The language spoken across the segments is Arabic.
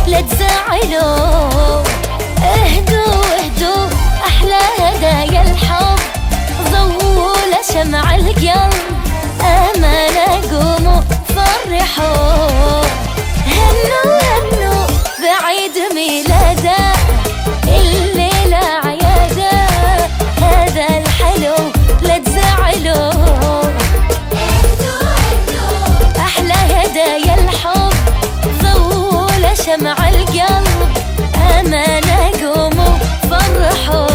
لا تزعلوا. اهدوا اهدوا احلى هدايا الحب، ضووا لشمع القلب امانة، قوموا فرحوا. هنوا هنوا بعيد ميلاده، الليلة عياده، هذا الحلو لا تزعلوا. احلى هدايا الحب، ضووا لشمع القلب امانة، قوموا فرحوا.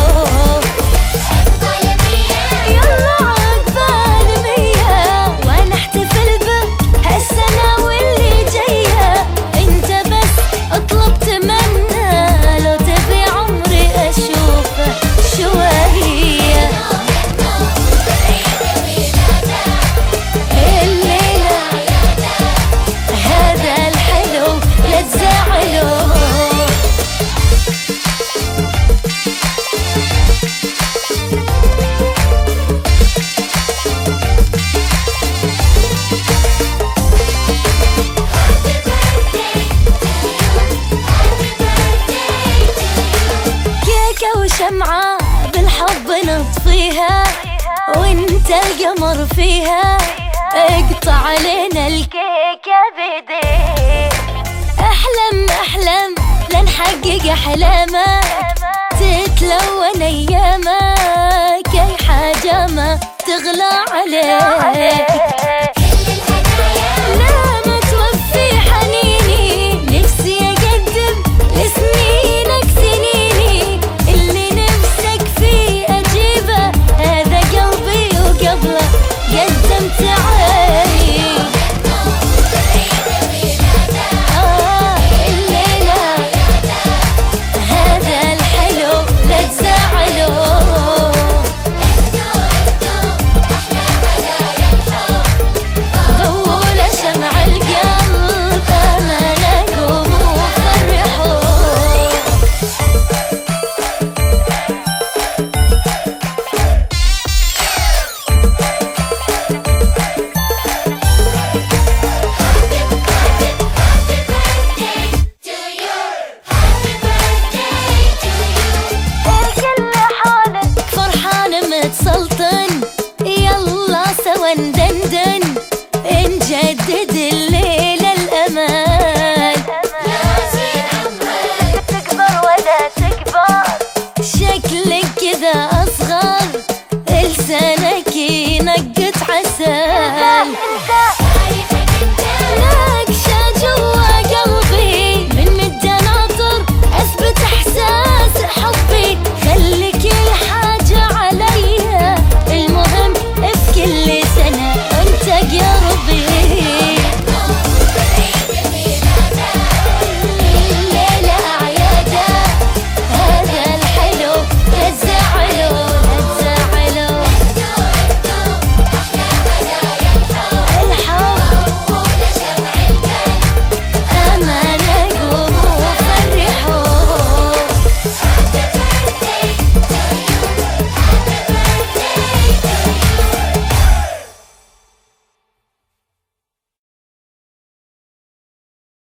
يلا عقبال 100 ونحتفل بك هالسنة واللي جاية. انت بس اطلب تمنى، لو تبي عمري اشوفه شوية. الليلة هذا الحلو لا تزعلوا. وشمعة بالحب نطفيها، وانت القمر فيها، اقطع علينا الكيكة بيديك. احلم احلم لنحقق احلامك، تتلون ايامك، اي حاجة ما تغلى عليك.